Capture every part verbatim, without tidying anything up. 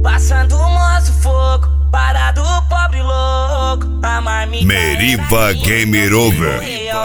passando o moço fogo, parado pobre louco. A marmita Meriva Game Over.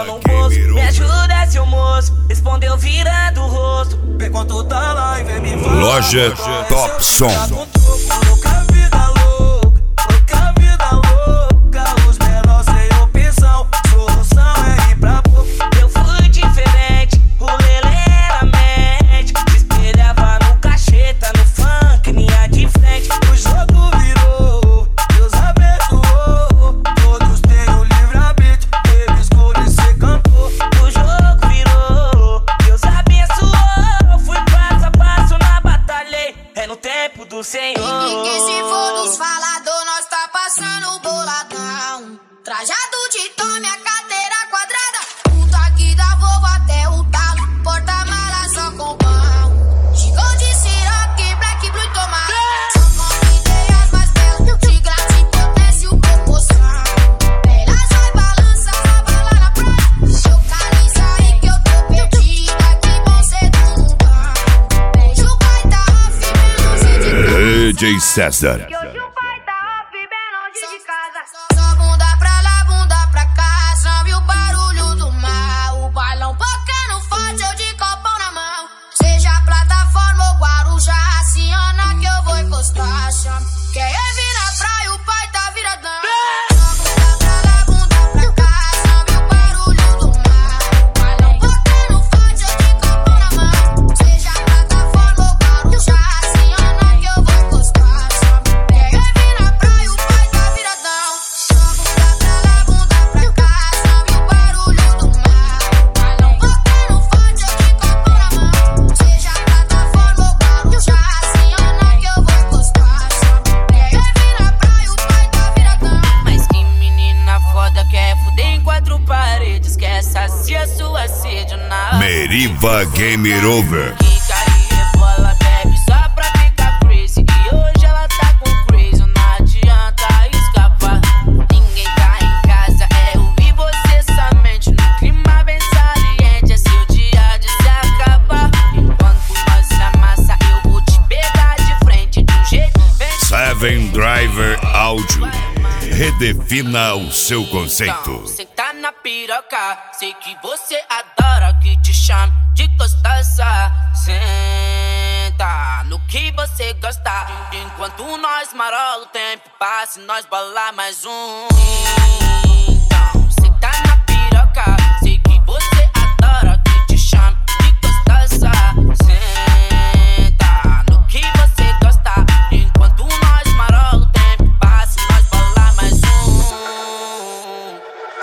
Me ajuda, seu moço, respondeu virando o rosto. Vem quanto tá lá e vem me falar. Loja Top Som. Louca vida louca, louca vida louca. Os menores sem opção, solução é ir pra boca. Eu fui diferente, o lelê era mente. Se espelhava no cacheta, no funk, linha de frente. O jogo virou, Deus abençoou. Todos têm o livre-arbítrio, teve escolha e cê cantou. O jogo virou, Deus abençoou. Fui passo a passo na batalha, é no tempo do Senhor. E se for dos falador, nós tá passando boladão. Trajado de tome, a cadeira quadrada. Puta que dá voo até o talo. Porta-mala só com pão. Chegou de Ciroc, Black Blue e tomate. São com ideias mais belas. De graça potência o proporção. Elas vai balançar, bala na praia. Localiza aí que eu tô perdida. Que bom ser do mundão. Beijo vai tá off, bem longe de casa. D J César. Que hoje o pai tá off, bem longe de casa. Só bunda pra lá, bunda pra cá. Chame o barulho do mar. O bailão tocando forte, eu de copão na mão. Seja plataforma ou Guarujá, aciona que eu vou encostar. Chame quem é vir na praia, o pai tá viradão. Só bunda pra lá, bunda pra cá. Chame o barulho do mar. O bailão tocando forte, eu de copão na mão. Seja plataforma ou Guarujá, aciona que eu vou encostar. Chame quem é vir na praia, o pai tá viradão. Só bunda pra lá, bunda pra cá. Chame o barulho do mar. O bailão tocando forte, eu de copão na mão. Seja plataforma ou Guarujá, aciona que eu vou encostar. Chame quem é vir na praia, o pai tá viradão. Mas que menina foda, quer fuder em quatro paredes. Quer saciar sua sede na Meriva Game Over. Kika e rebola, bebe só pra ficar crazy. E hoje ela tá com crazy, não adianta escapar. Ninguém tá em casa, é eu e você somente. No clima bem saliente, é seu dia de se acabar. Enquanto nós se amassa, eu vou te pegar de frente de um jeito bem. Seven Driver Audio. Redefina o seu conceito. Senta na piroca, sei que você adora que te chame de gostosa. Senta no que você gosta. Enquanto nós marola, o tempo passa e nós bola mais um. Então, senta na piroca, sei que você adora que te chame de gostosa. Senta no que você gosta. Enquanto nós marola, o tempo passa e nós bola mais um.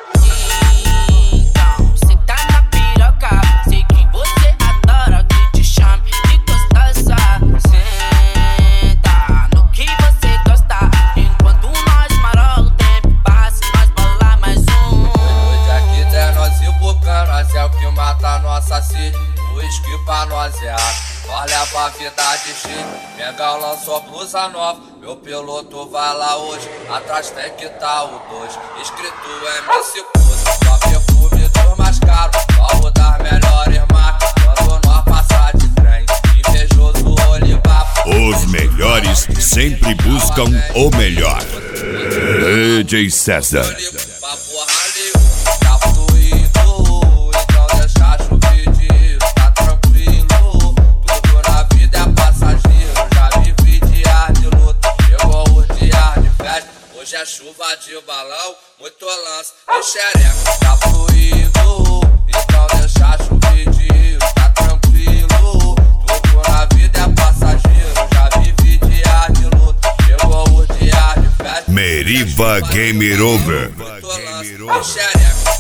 Então, senta na piroca, sei que você adora que te chame de gostosa. Senta no que você gosta. Enquanto nós marola, o tempo passa e nós bola mais um. Hoje aqui é nós e boca, nós é o que mata nossa sede. O uísque pra nós é água, nós leva a vida de cheio. Mengão lançou blusa nova, meu piloto vai lá hoje. Atrás tem que tá o dois, escrito M C Coisa. Só perfume do mais caro, só das melhores marcas. Quando nós passar de trem, invejoso olivar. Os melhores sempre buscam o melhor. D J César. Pra porra nenhuma, tá fluido, então deixa chover de tá tranquilo. Tudo na vida é passageiro, já vivi dias de luta, chegou os dias de festa. Hoje é chuva de balão, muito lance e xereca. Tá fluido, então deixa chover de tá tranquilo. Tudo na vida é passageiro, já vivi dias de luta, chegou os dias de festa. Meriva Game Over. Muito lance e xereca.